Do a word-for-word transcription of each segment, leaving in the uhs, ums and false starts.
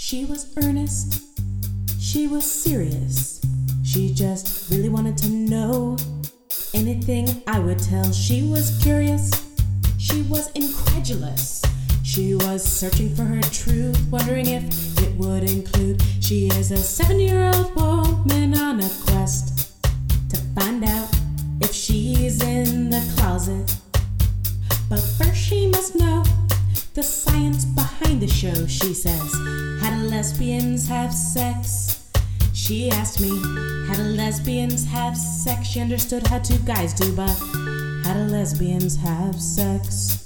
She was earnest, she was serious. She just really wanted to know anything I would tell. She was curious, she was incredulous. She was searching for her truth, wondering if it would include. She is a seven-year-old woman on a quest to find out if she's in the closet. But first she must know the science behind the show. She says, how do lesbians have sex? She asked me, how do lesbians have sex? She understood how two guys do, but how do lesbians have sex?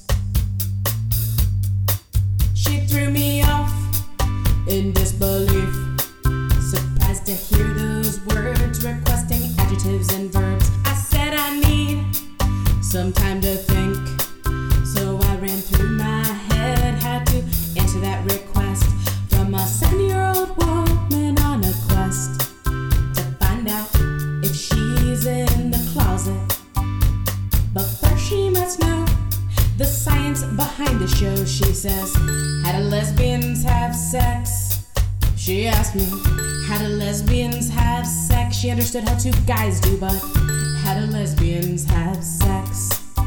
She threw me off in disbelief, surprised to hear those words, requesting adjectives and verbs. I said I need some time to think, so I ran through my head how to answer that request from a seven-year-old woman on a quest to find out if she's in the closet. But first she must know the science behind the show. She says, how do lesbians have sex? She asked me, how do lesbians have sex? She understood how two guys do, but how do lesbians have sex?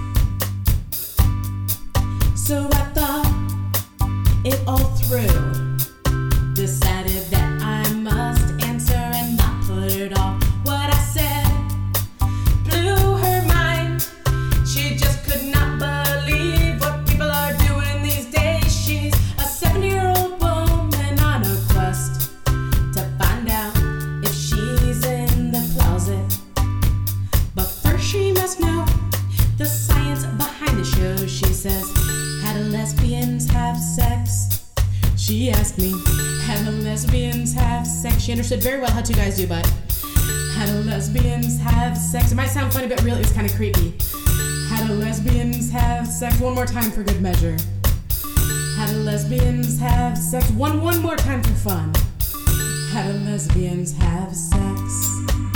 So I thought it all through, decided that I must answer and not put it off. What I said blew her mind. She just could not believe what people are doing these days. She's a seven-year-old woman on a quest to find out if she's in the closet. But first she must know the science behind the show. She says, how do lesbians have sex? She asked me, how do lesbians have sex? She understood very well how two guys do, but how do lesbians have sex? It might sound funny, but really it's kind of creepy. How do lesbians have sex? One more time for good measure. How do lesbians have sex? One, one more time for fun. How do lesbians have sex?